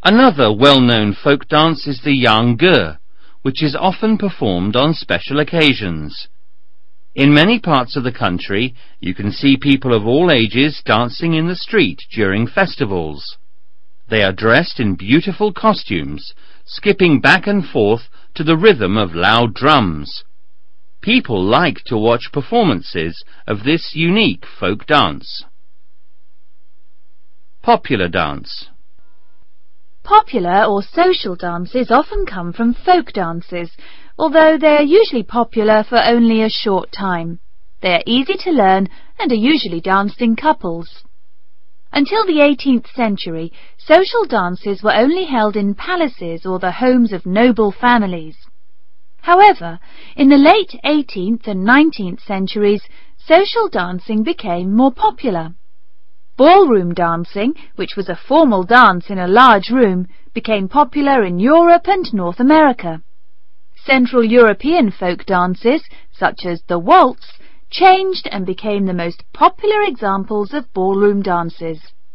Another well-known folk dance is the Yangge, which is often performed on special occasions. In many parts of the country, you can see people of all ages dancing in the street during festivals. They are dressed in beautiful costumes, skipping back and forth to the rhythm of loud drums. People like to watch performances of this unique folk dance. Popular dance. Popular or social dances often come from folk dances, although they are usually popular for only a short time. They are easy to learn and are usually danced in couples. Until the 18th century, social dances were only held in palaces or the homes of noble families. However, in the late 18th and 19th centuries, social dancing became more popular. Ballroom dancing, which was a formal dance in a large room, became popular in Europe and North America. Central European folk dances, such as the waltz, changed and became the most popular examples of ballroom dances.